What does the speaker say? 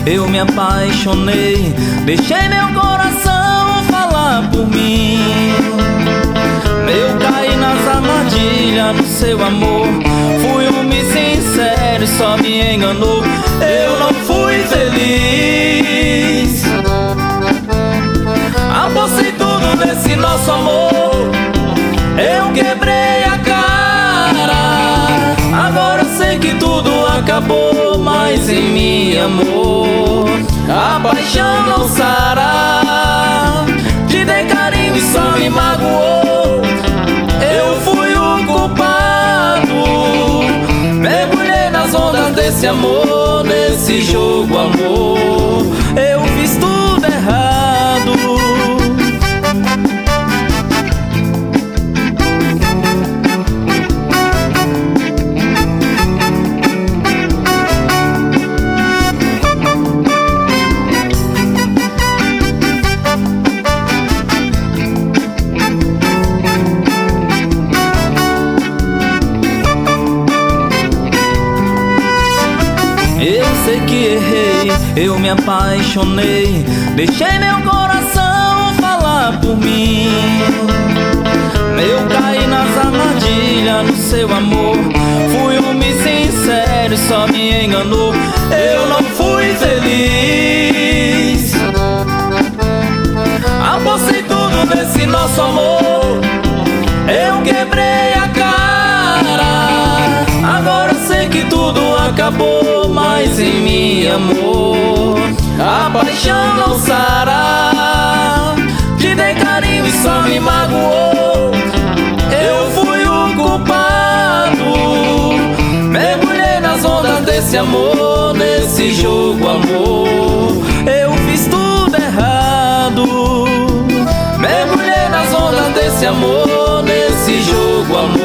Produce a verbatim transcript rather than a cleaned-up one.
eu me apaixonei. Deixei meu coração falar por mim. Eu caí nas armadilhas no seu amor. Fui um sincero, só me enganou. Eu não fui feliz. Apostei tudo nesse nosso amor. Eu quebrei a cara. Agora eu sei que tudo acabou, mas em mim, amor, a paixão não sara. Te dei carinho e só me magoou. Eu fui o culpado. Mergulhei nas ondas desse amor, nesse jogo, amor. Eu fiz tudo errado. Eu sei que errei, eu me apaixonei. Deixei meu coração falar por mim. Eu caí nas armadilhas no seu amor. Fui um sincero, só me enganou. Eu não fui feliz. Apostei tudo nesse nosso amor. Eu quebrei a cara. Agora eu sei que tudo acabou, mas em mim, amor, a paixão não sara. Te dei carinho e só me magoou. Eu fui o culpado. Mergulhei nas ondas desse amor, nesse jogo, amor. Eu fiz tudo errado. Mergulhei nas ondas desse amor, nesse jogo, amor.